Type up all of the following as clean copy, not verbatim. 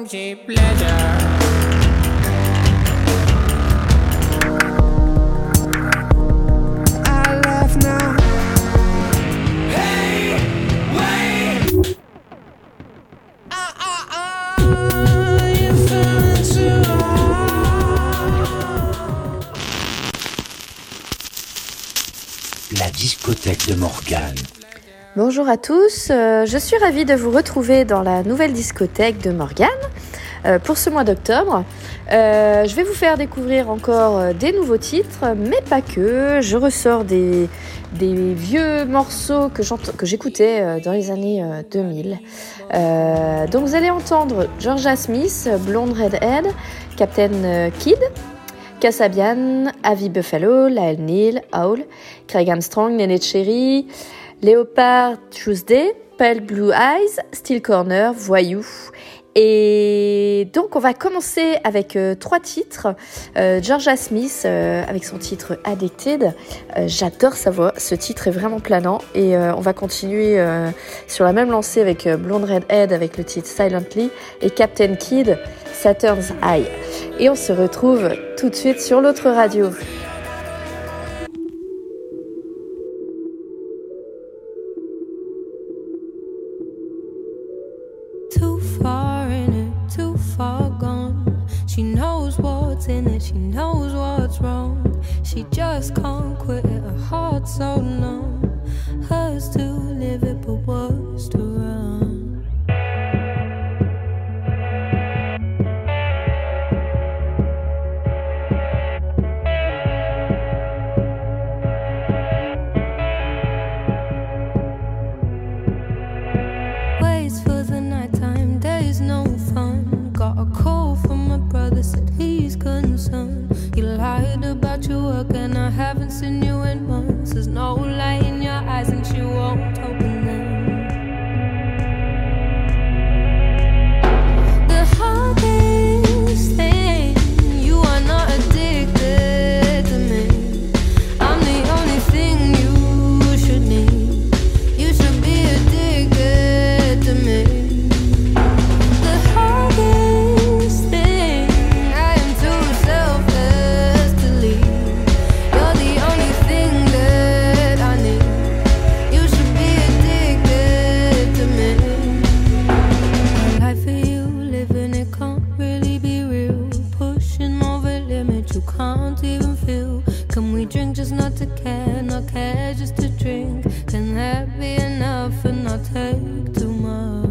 from cheap pleasure. I laugh now. Hey, wait. You feel too La discothèque de Morgane. Bonjour à tous, je suis ravie de vous retrouver dans la nouvelle discothèque de Morgane pour ce mois d'octobre. Je vais vous faire découvrir encore des nouveaux titres, mais pas que. Je ressors des vieux morceaux que j'écoutais dans les années 2000. Donc vous allez entendre Georgia Smith, Blonde Redhead, Captain Kidd, Kasabian, Avi Buffalo, Lyle Neal, Howl, Craig Armstrong, Nene Cherry, Leopard Tuesday, Pale Blue Eyes, Steel Corner, Voyou. Et donc on va commencer avec 3 titres. Georgia Smith avec son titre Addicted. J'adore sa voix, ce titre est vraiment planant. Et on va continuer sur la même lancée avec Blonde Redhead avec le titre Silently et Captain Kidd, Saturn's Eye. Et on se retrouve tout de suite sur l'autre radio. Too far in it, too far gone. She knows what's in it, she knows what's wrong. She just can't quit it, her heart's so numb. Hers to live it, but worse to run. Waits for the nighttime, days no fun. Got a call from my brother, said he's concerned. You lied about your work and I haven't seen you in months. There's no light in your eyes and she won't open them. The hardest thing, you are not addicted to me. I'm the only thing you should need. You should be addicted to me. The hardest thing, I am too selfless to leave. You're the only thing that I need. You should be addicted to me. My life for you, living it can't really be real. Pushing over limits you can't even feel. Can we drink just not to care, not care just to drink? Can that be enough and not take too much?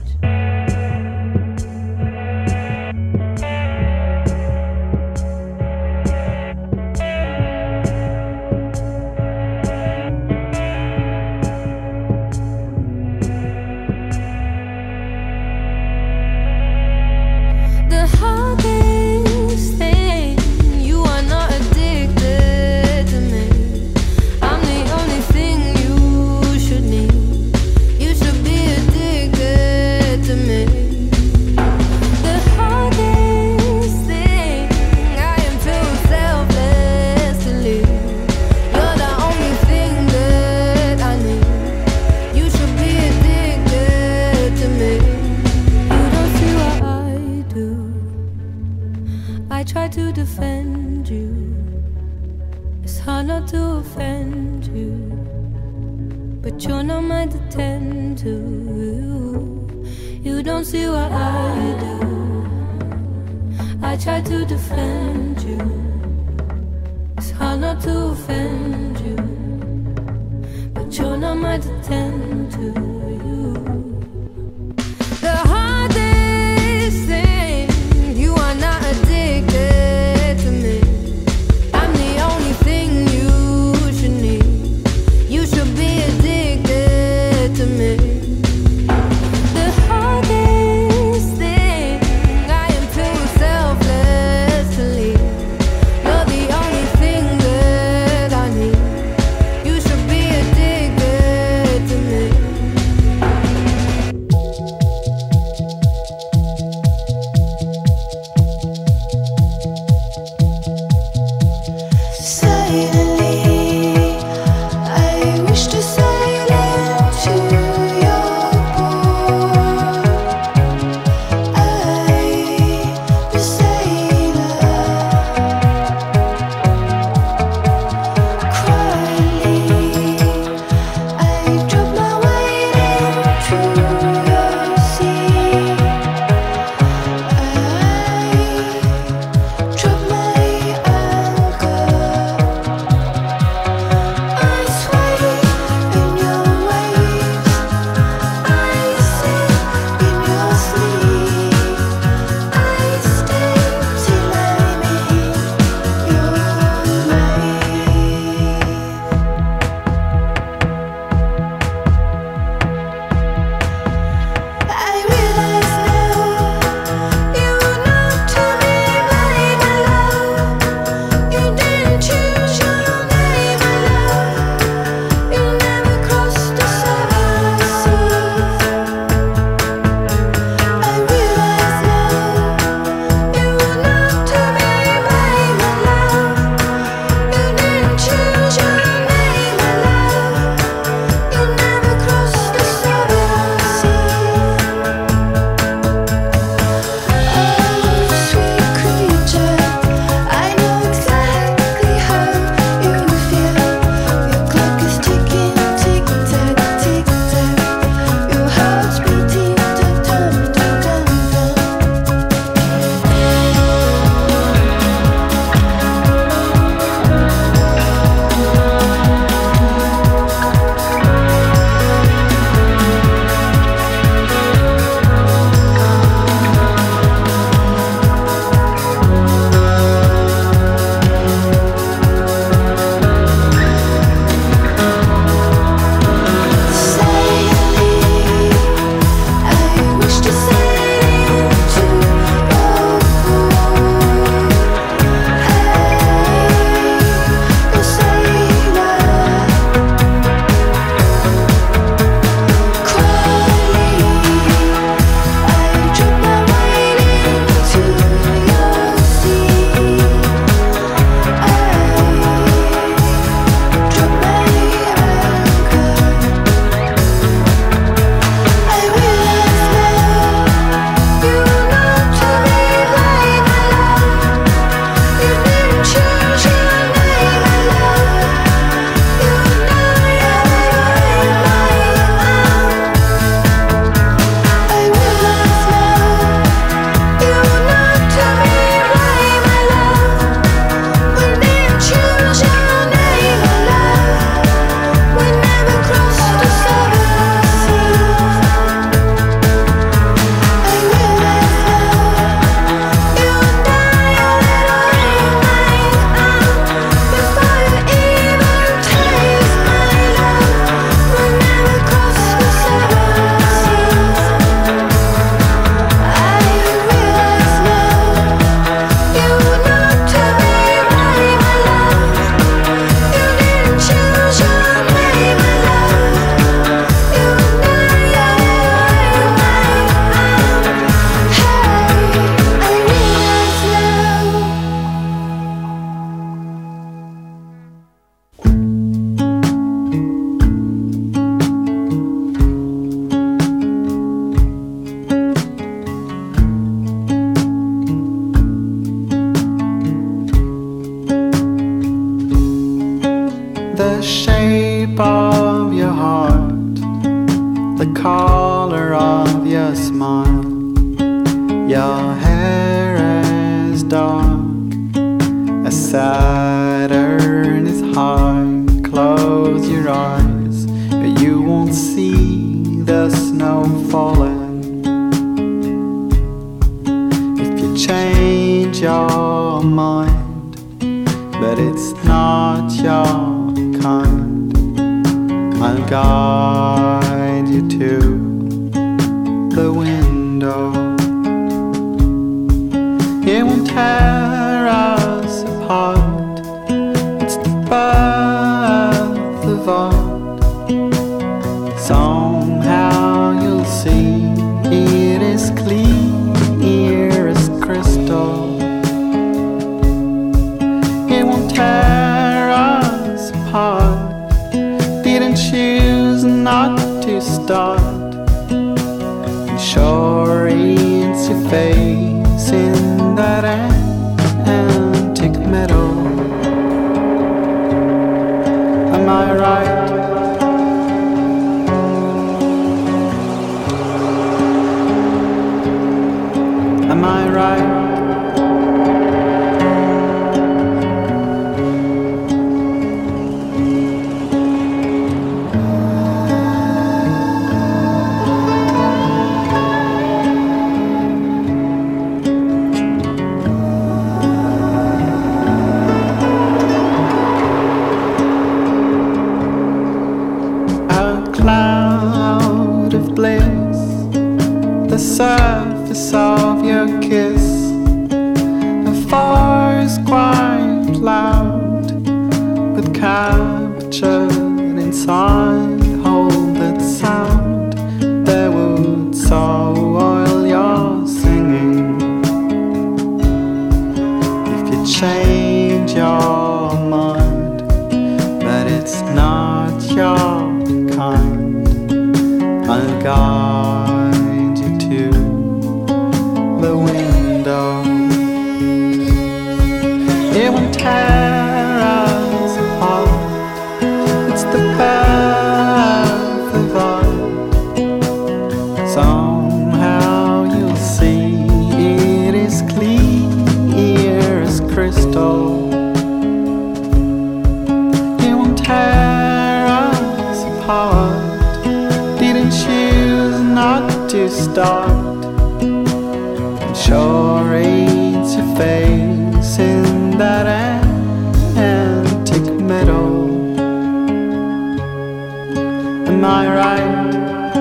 The hardest thing, you are not addicted to me. I'm the only thing you should need. You should be addicted to me. The hardest thing, I am too selfless to leave. You're the only thing that I need. You should be addicted to me. You don't see what I do. I try to defend you. It's hard not to offend you, but you're not mine to tend to. You don't see what I do. I try to defend you. It's hard not to offend you, but you're not mine to tend to. The hardest thing, you are not addicted to me. I'm the only thing you should need. You should be addicted to me. The hardest thing, I am too selfless to leave. You're the only thing that I need. You should be addicted to me. Your hair is dark as Saturn is high. Close your eyes, but you won't see the snow falling. If you change your mind, but it's not your kind, I'll guide you to the window. It won't tear us apart. It's the birth of art. Somehow you'll see it is clear as crystal. It won't tear us apart. Didn't choose not to start. And sure it's your face in that antique meadow. Am I right? Am I right? Cloud of bliss, the surface of your kiss. The fire's quite loud, but captured inside, hold that sound. There would soil your singing. If you change your mind, but it's not your kind, I'll guide you to the window. It won't tear us apart. It's the path of art. Somehow you'll see it is clear as crystal. It won't tear us apart. Didn't choose not to start. And sure it's your face in that antique meadow. Am I right?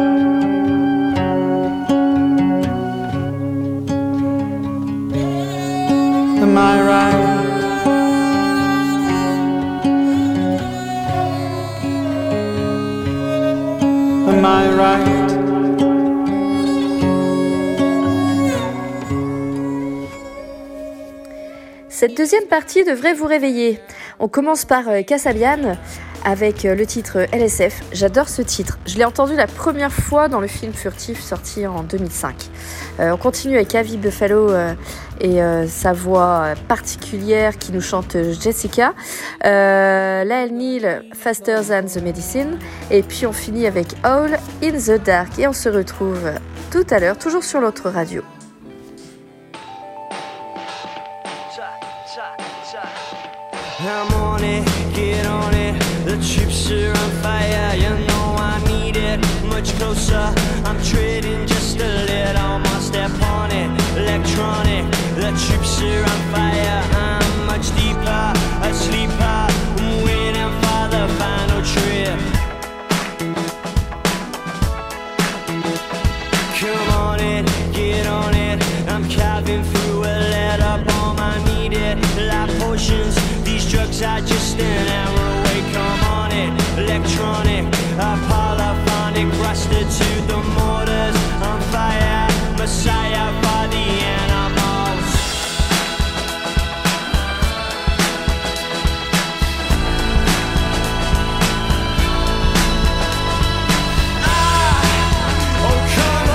Am I right? Am I right? Cette deuxième partie devrait vous réveiller. On commence par Kasabian avec le titre LSF. J'adore ce titre. Je l'ai entendu la première fois dans le film Furtif sorti en 2005. On continue avec Avi Buffalo et sa voix particulière qui nous chante Jessica. Lael Neal, Faster Than the Medicine. Et puis on finit avec All in the Dark. Et on se retrouve tout à l'heure, toujours sur l'autre radio. I'm on it, get on it. The troops are on fire, you know I need it. Much closer, I'm treading just a little more. Step on it, electronic. The troops are on fire, I'm much deeper, a sleeper. I'm waiting for the final trip. Come on it, get on it. I'm carving through a letter bomb, I need it. Life potions. Drugs are just an hour away, come on it. Electronic, polyphonic, rusted to the mortars. On fire, messiah for the animals. Oh come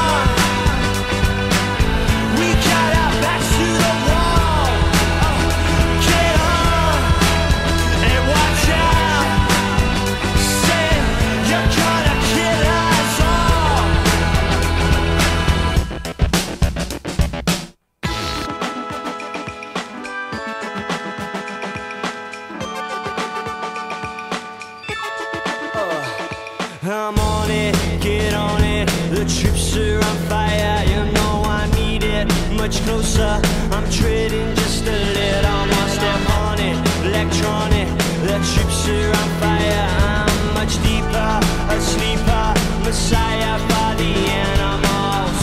on, we got our backs to the wall. Get on and watch out. Say you're gonna kill us all. much closer. I'm treading just a little more step on it. Electronic, the chips are on fire. I'm much deeper, a sleeper, messiah by the animals.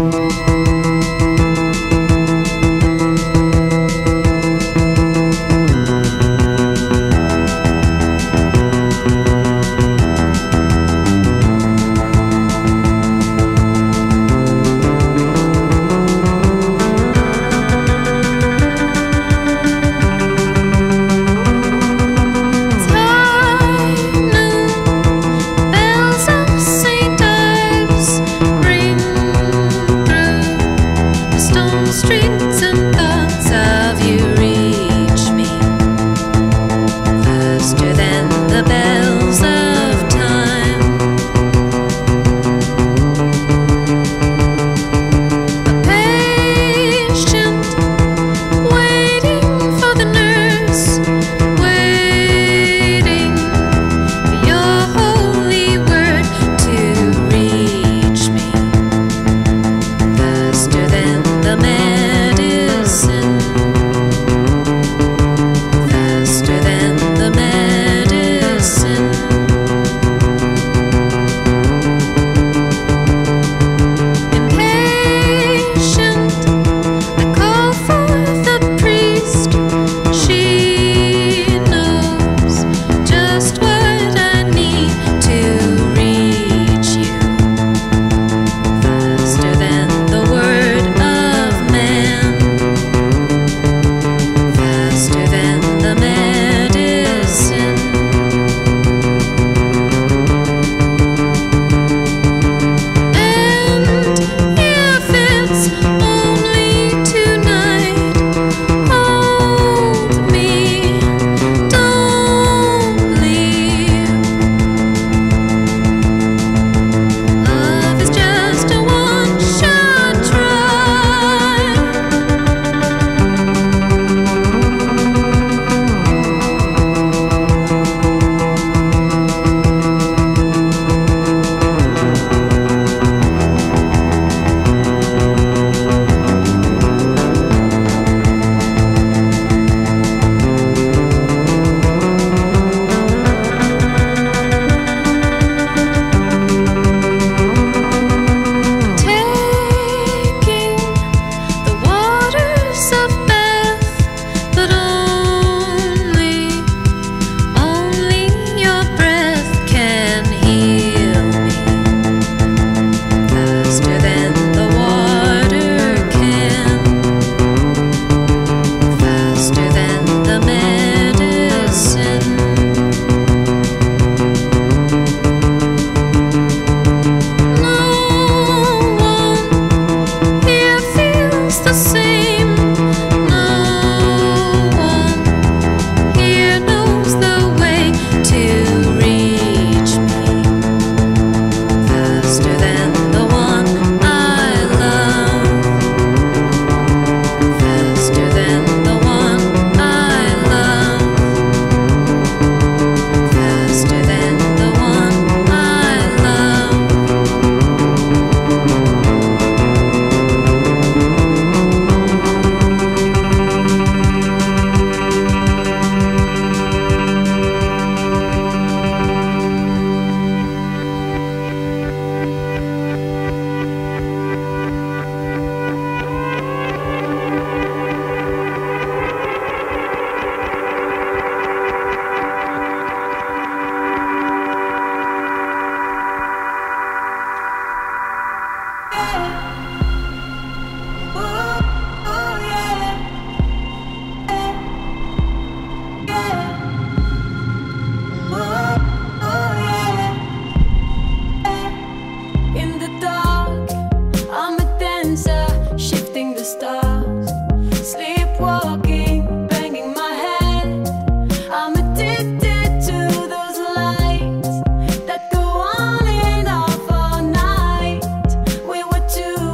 That go on and off all night. We were two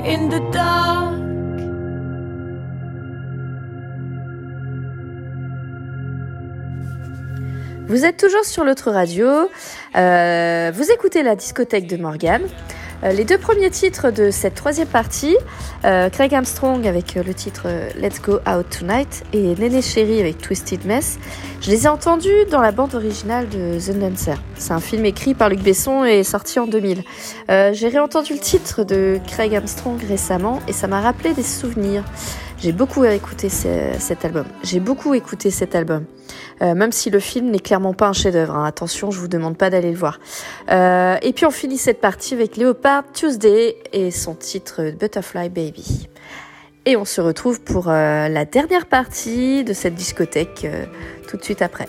in the dark. Vous êtes toujours sur l'autre radio, vous écoutez la discothèque de Morgane. Les deux premiers titres de cette troisième partie, Craig Armstrong avec le titre Let's Go Out Tonight et Néné Chérie avec Twisted Mess, je les ai entendus dans la bande originale de The Dancer. C'est un film écrit par Luc Besson et sorti en 2000. J'ai réentendu le titre de Craig Armstrong récemment et ça m'a rappelé des souvenirs. J'ai beaucoup écouté cet album. Même si le film n'est clairement pas un chef-d'œuvre. Hein. Attention, je vous demande pas d'aller le voir. Et puis on finit cette partie avec Leopard Tuesday et son titre Butterfly Baby. Et on se retrouve pour la dernière partie de cette discothèque tout de suite après.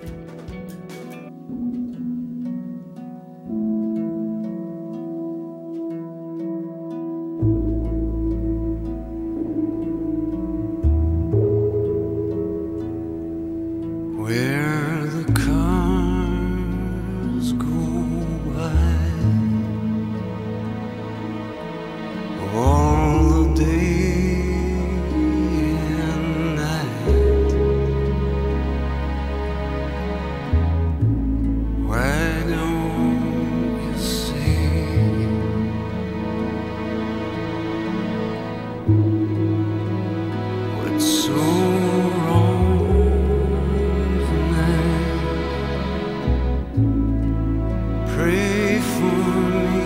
Where the cars go by, all the day and night. Why don't you see what's so wrong? Pray for me,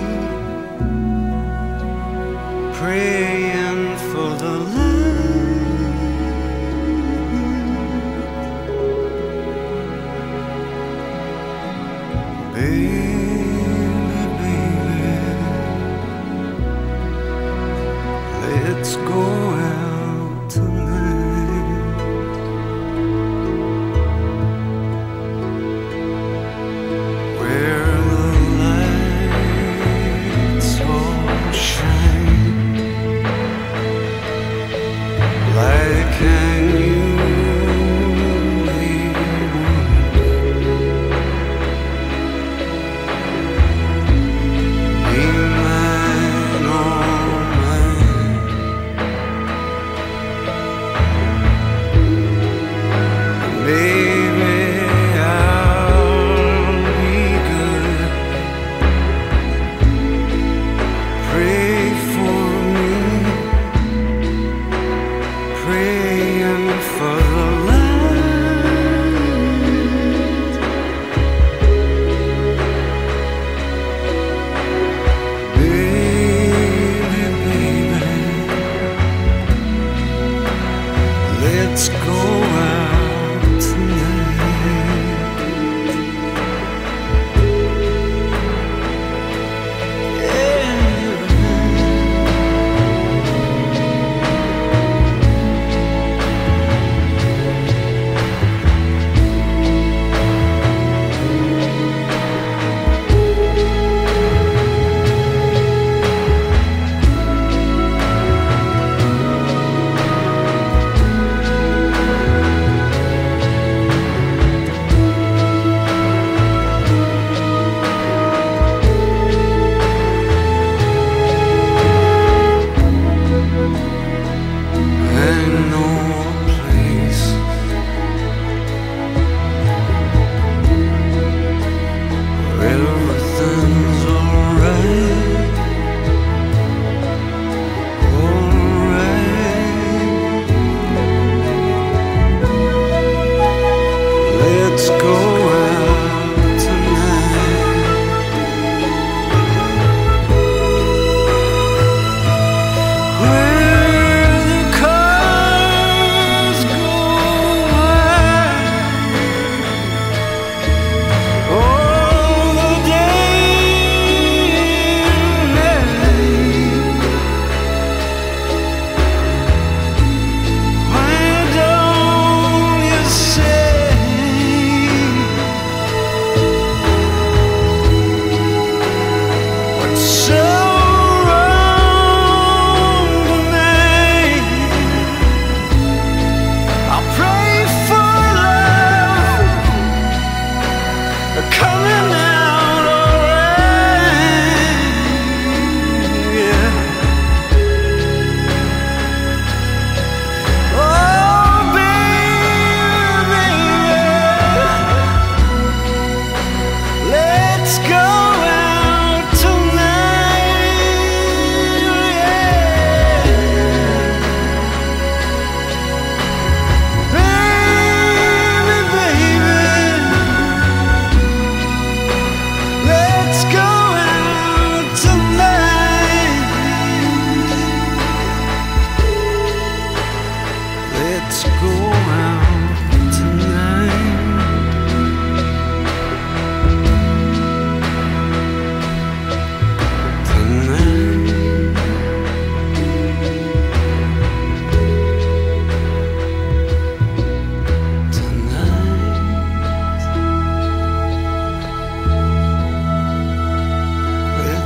praying for the light. Baby, baby, let's go out tonight. Where the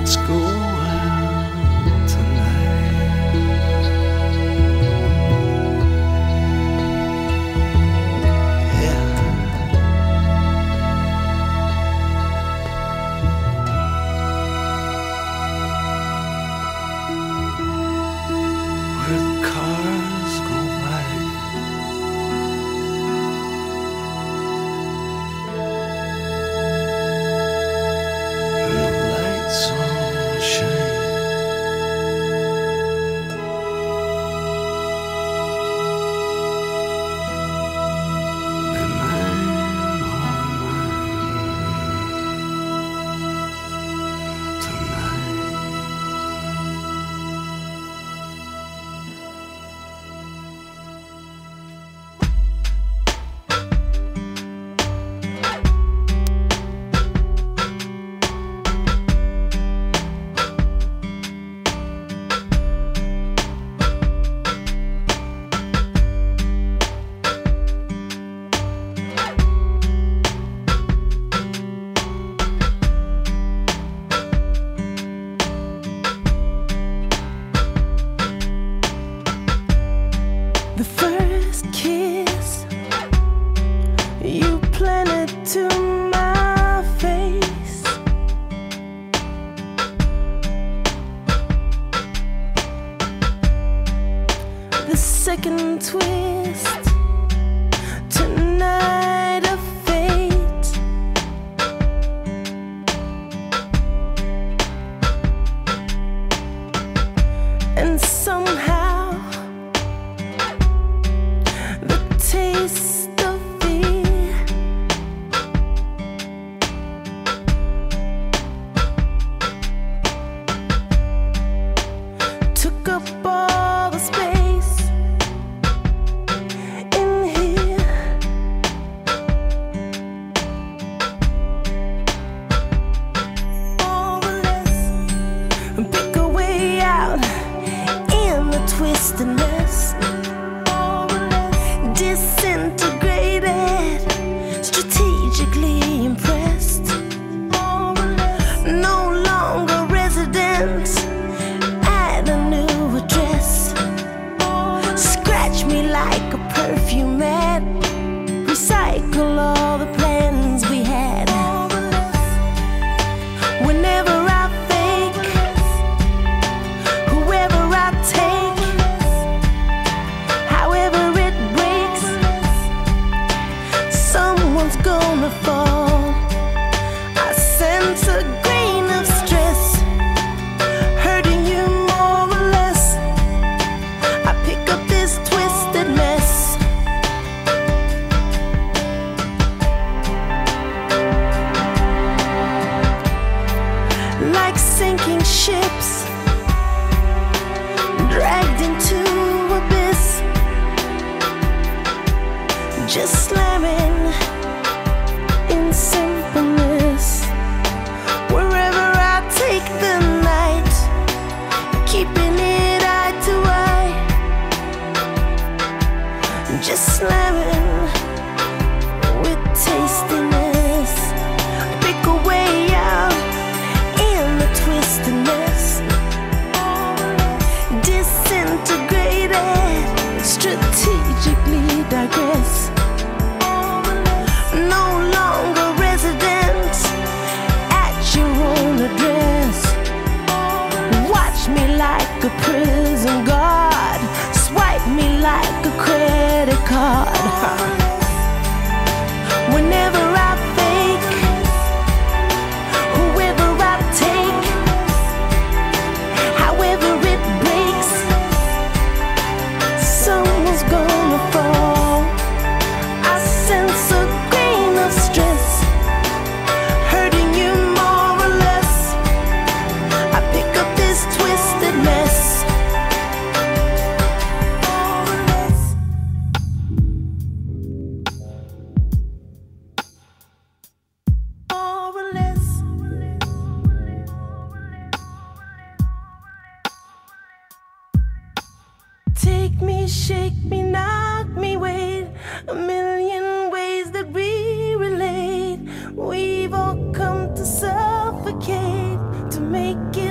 let's go out tonight. Yeah. Where the cars go by, and the lights all shine. And I'm all mine tonight. The first kiss you planted to my face, the second twist tonight of fate, and somehow the taste of fear took up all the space in here. More or less, pick a way out in the twistedness. Disintegrated, strategically impressed. No longer resident at a new address. Scratch me like a perfume ad. Recycle all the plans we had. Whenever I fake, whoever I take, however it breaks, someone's gonna fall. I sense a grain of stress, hurting you more or less. I pick up this twisted mess. Like sinking ships, dragged into abyss, just slamming in simpleness. Wherever I take the night, keeping it eye to eye, just slamming with tastiness. Pick a way out in the twistedness. Disintegrated, strategically digress. No longer resident at your own address. Watch me like a prison guard, swipe me like a credit card. Whenever I fake, whoever I take, however it breaks, someone's gonna fall. I sense a grain of stress, hurting you more or less. I pick up this twisted mess. More or less. Take me, shake me, knock me, wait. A million ways that we relate. We've all come to suffocate, to make it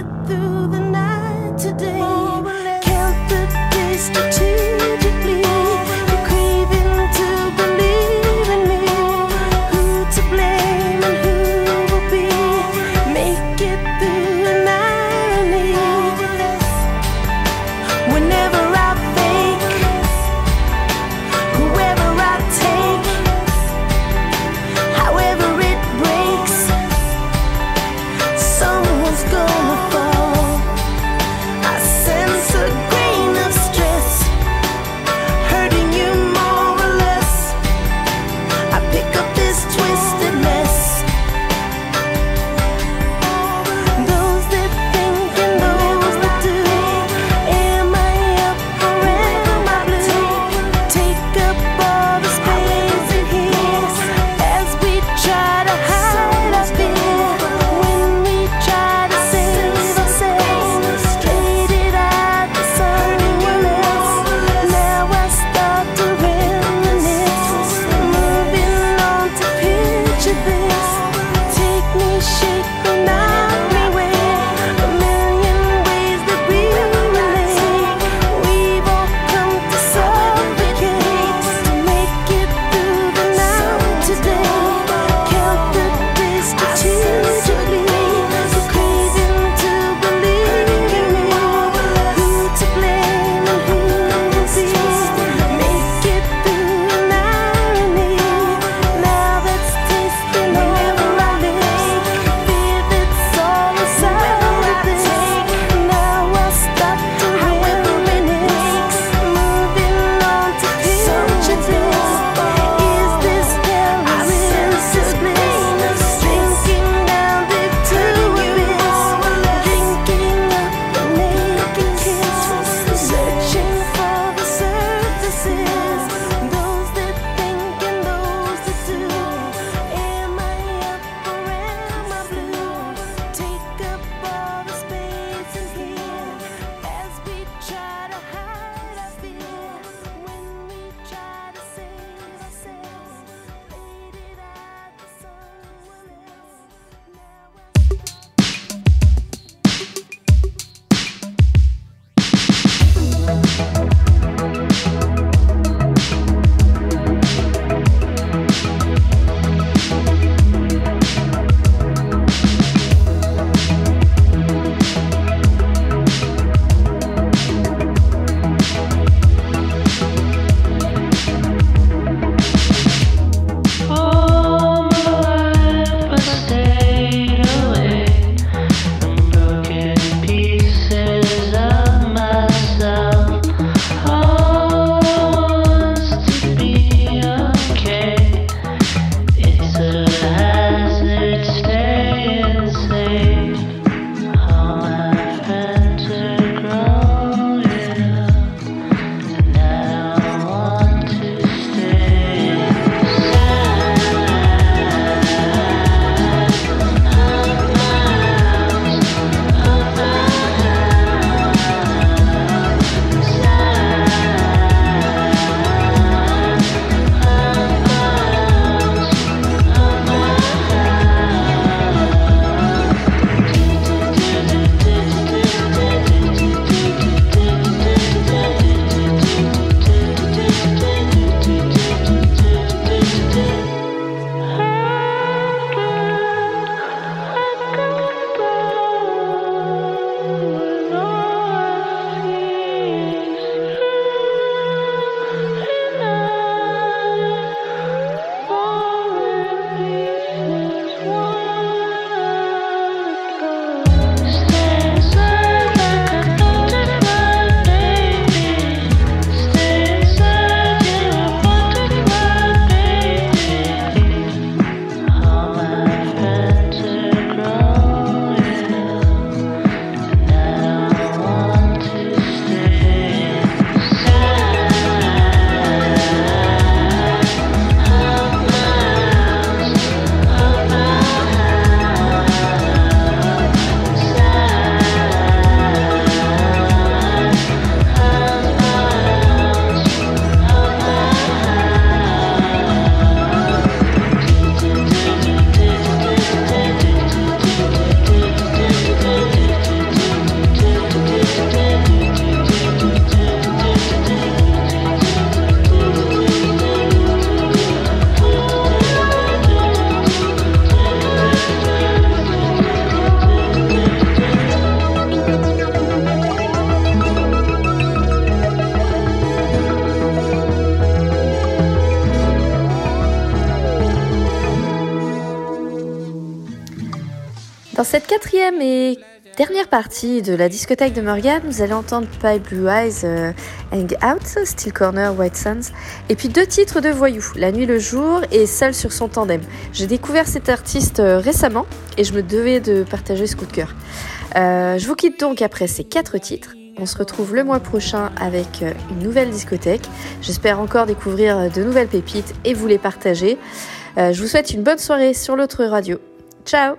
Dans cette quatrième et dernière partie de la discothèque de Morgane, vous allez entendre Pale Blue Eyes, Hang Out, Steel Corner, White Suns, et puis 2 titres de voyous, La Nuit le Jour et Seul sur son tandem. J'ai découvert cet artiste récemment et je me devais de partager ce coup de cœur. Je vous quitte donc après ces 4 titres. On se retrouve le mois prochain avec une nouvelle discothèque. J'espère encore découvrir de nouvelles pépites et vous les partager. Je vous souhaite une bonne soirée sur l'autre radio. Ciao!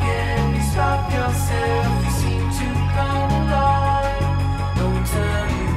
Yourself, you seem to come alive. Don't turn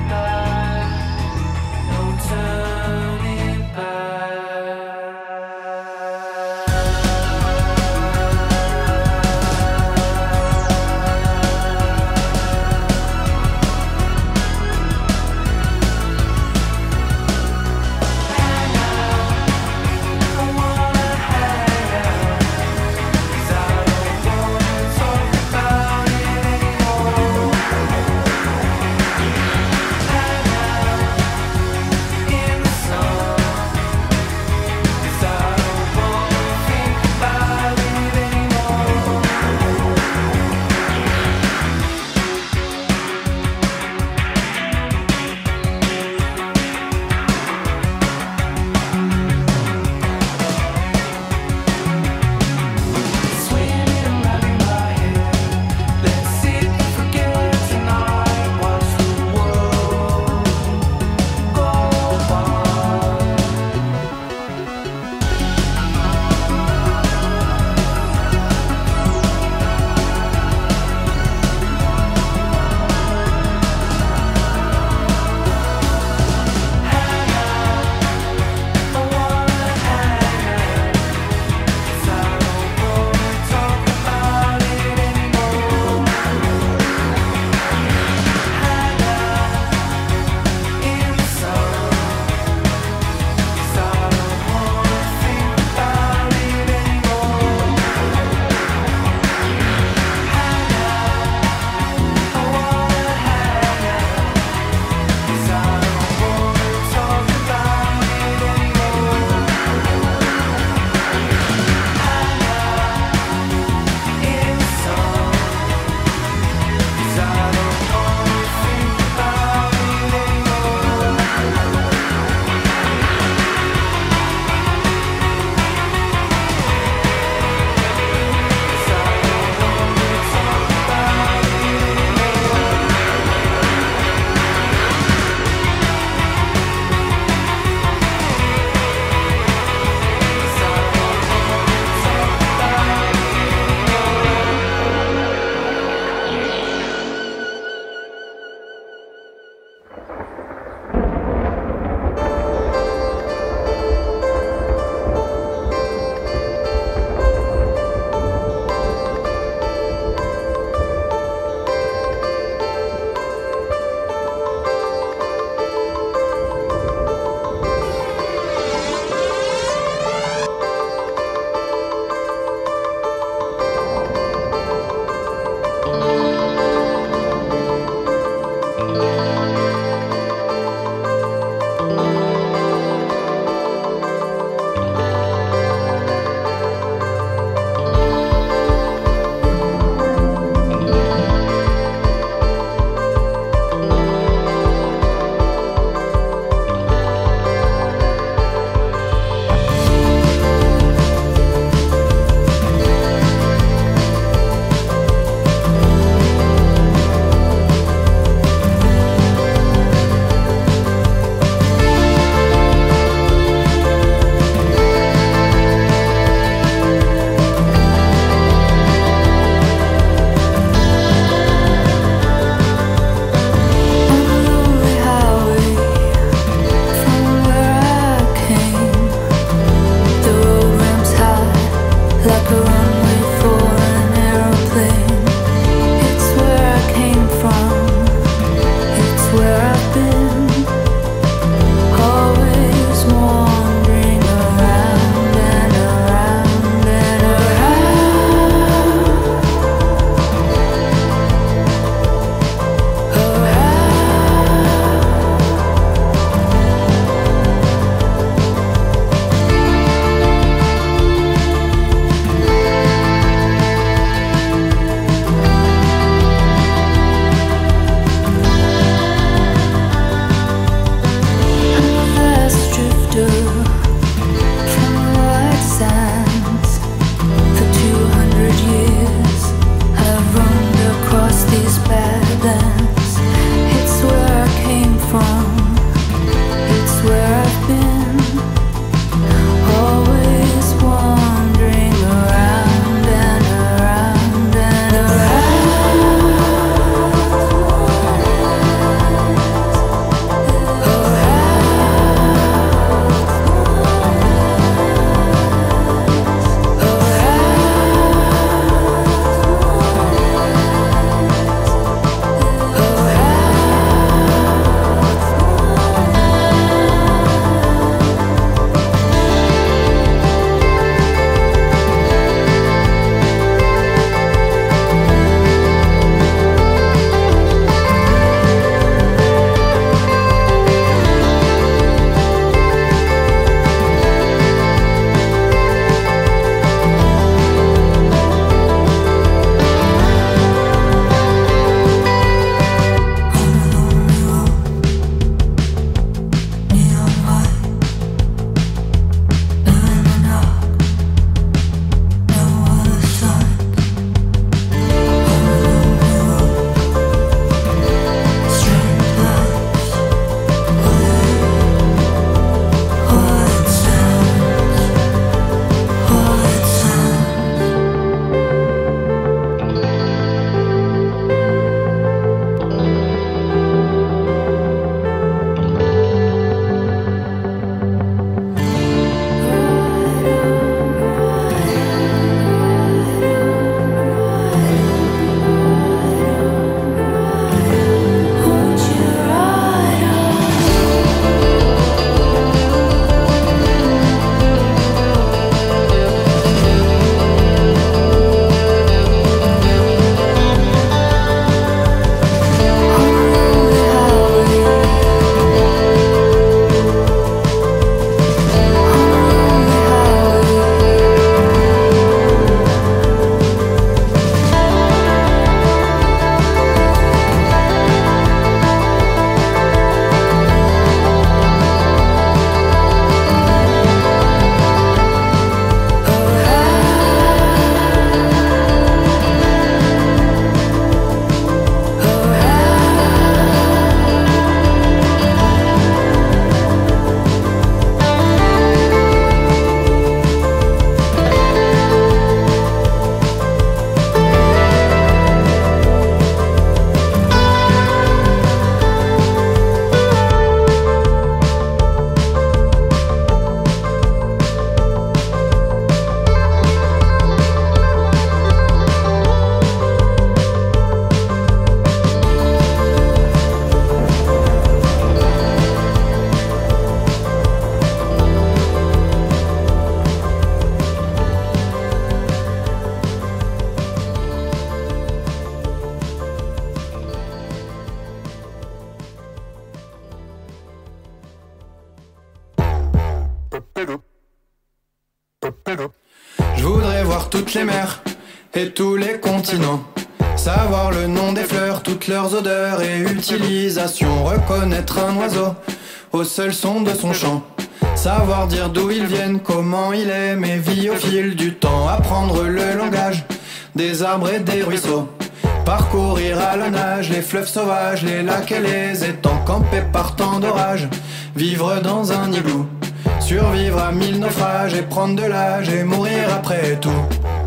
Je voudrais voir toutes les mers et tous les continents, savoir le nom des fleurs, toutes leurs odeurs et utilisations, reconnaître un oiseau au seul son de son chant, savoir dire d'où ils viennent, comment il est, mais vit au fil du temps, apprendre le langage des arbres et des ruisseaux, parcourir à la nage les fleuves sauvages, les lacs et les étangs, camper par temps d'orage, vivre dans un igloo, survivre à 1000 naufrages et prendre de l'âge et mourir après tout.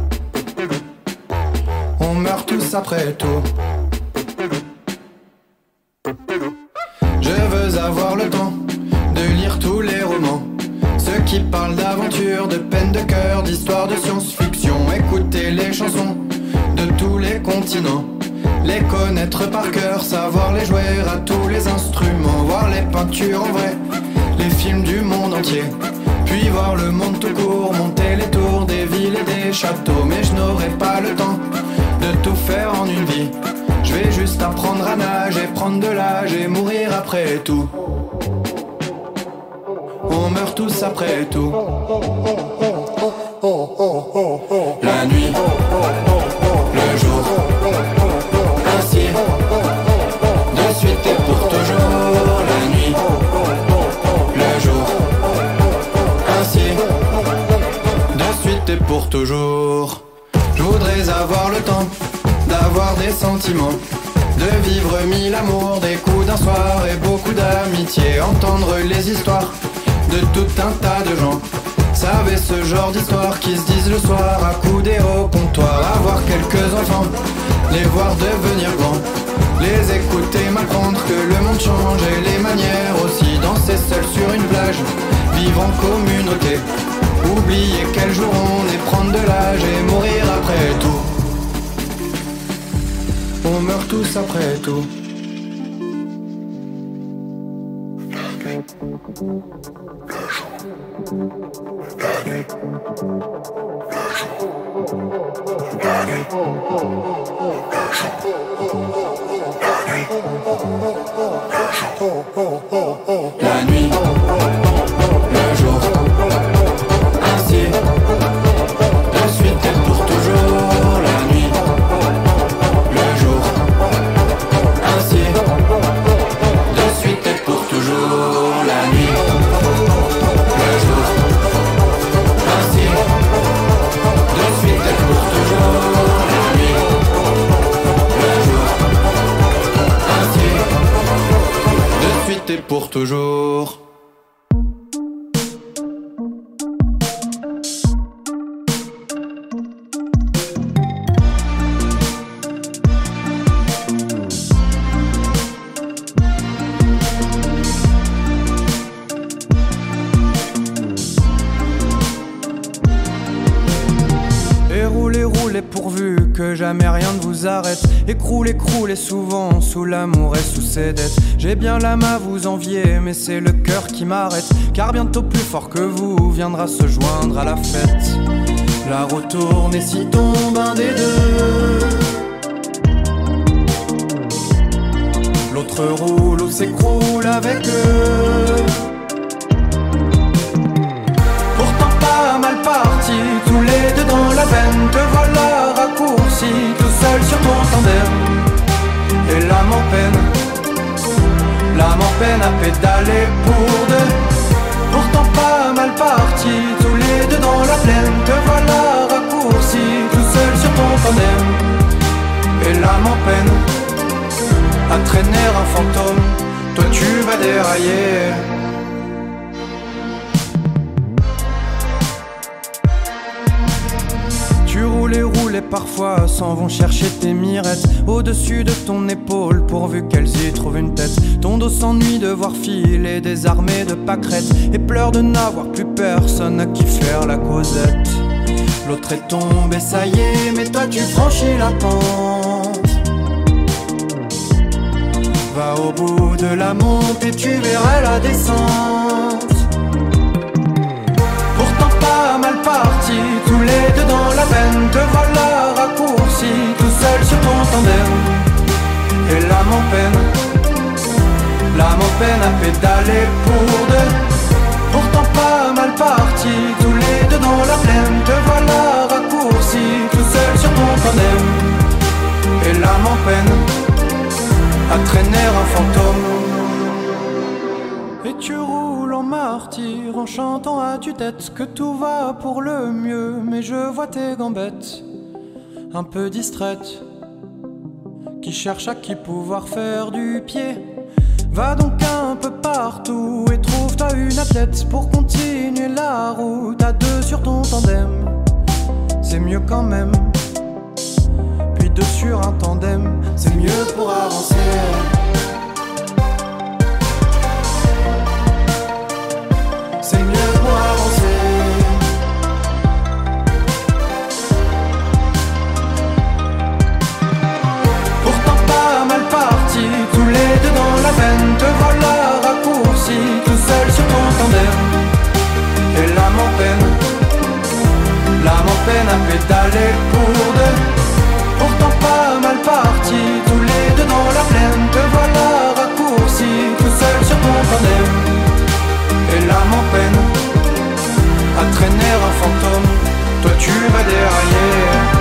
On meurt tous après tout. Je veux avoir le temps de lire tous les romans, ceux qui parlent d'aventure, de peine de cœur, d'histoire de science-fiction, écouter les chansons de tous les continents, les connaître par cœur, savoir les jouer à tous les instruments, voir les peintures en vrai, les films du monde entier, puis voir le monde tout court, monter les tours des villes et des châteaux. Mais je n'aurai pas le temps de tout faire en une vie, je vais juste apprendre à nager, prendre de l'âge et mourir après tout. On meurt tous après tout. La nuit, le jour, ainsi, de suite et pour toujours. La nuit, le jour, ainsi, de suite et pour toujours. Je voudrais avoir le temps d'avoir des sentiments, de vivre 1000 amours, des coups d'un soir et beaucoup d'amitié, entendre les histoires de tout un tas de gens. Savez ce genre d'histoires qui se disent le soir, accoudés au comptoir, avoir quelques enfants, les voir devenir grands, les écouter m'apprendre que le monde change et les manières aussi, danser seul sur une plage, vivre en communauté, oublier quel jour on est, prendre de l'âge et mourir après tout. On meurt tous après tout. La nuit, le jour, ainsi, de suite et pour toujours. La nuit, le jour, ainsi, de suite et pour toujours. La nuit, le jour, ainsi, de suite et pour toujours. La nuit, le jour, ainsi, de suite et pour toujours. Roulez pourvu que jamais rien ne vous arrête. Écroulez, croulez souvent sous l'amour et sous ses dettes. J'ai bien l'âme à vous envier, mais c'est le cœur qui m'arrête. Car bientôt plus fort que vous viendra se joindre à la fête. La roue tourne et s'y tombe un des deux, l'autre roule ou s'écroule avec eux. Pourtant pas mal parti, tous les deux dans la veine. Te voilà raccourci, tout seul sur ton tandem. Et l'âme en peine à pédaler pour deux. Pourtant pas mal parti, tous les deux dans la plaine. Te voilà raccourci, tout seul sur ton tandem. Et l'âme en peine à traîner un fantôme. Toi tu vas dérailler. Tu roules et parfois s'en vont chercher tes mirettes au-dessus de ton épaule pourvu qu'elles y trouvent une tête. Ton dos s'ennuie de voir filer des armées de pâquerettes et pleure de n'avoir plus personne à qui faire la causette. L'autre est tombé, ça y est, mais toi tu franchis la pente. Va au bout de la montée, tu verras la descente. Pourtant pas mal parti, tous les deux dans la veine. Te voilà raccourci, tout seul sur ton tandem. Et l'âme en peine à pédaler pour deux. Pourtant pas mal parti, roule en martyr en chantant à tue-tête que tout va pour le mieux. Mais je vois tes gambettes, un peu distraites, qui cherchent à qui pouvoir faire du pied. Va donc un peu partout et trouve-toi une athlète pour continuer la route à deux sur ton tandem. C'est mieux quand même. Puis deux sur un tandem, c'est mieux pour avancer. C'est mieux pour avancer. Pourtant pas mal parti, tous les deux dans la veine. Te voilà raccourci, tout seul sur ton tandem. Et l'âme en peine à pédaler pour deux. Pourtant pas mal parti, tous les deux dans la plaine. Te voilà raccourci, tout seul sur ton tandem. Et l'âme en peine à traîner un fantôme. Toi tu vas derrière.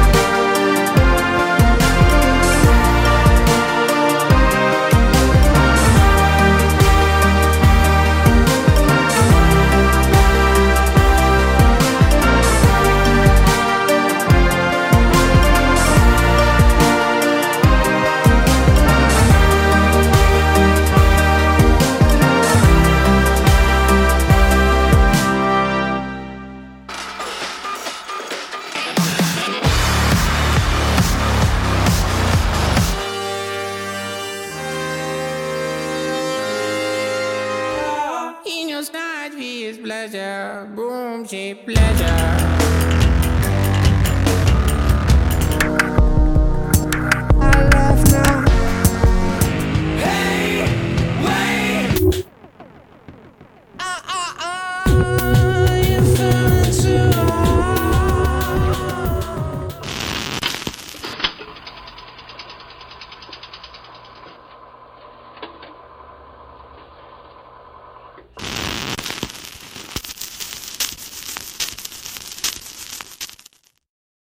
In your side, he is pleasure. Boom, she pleasure.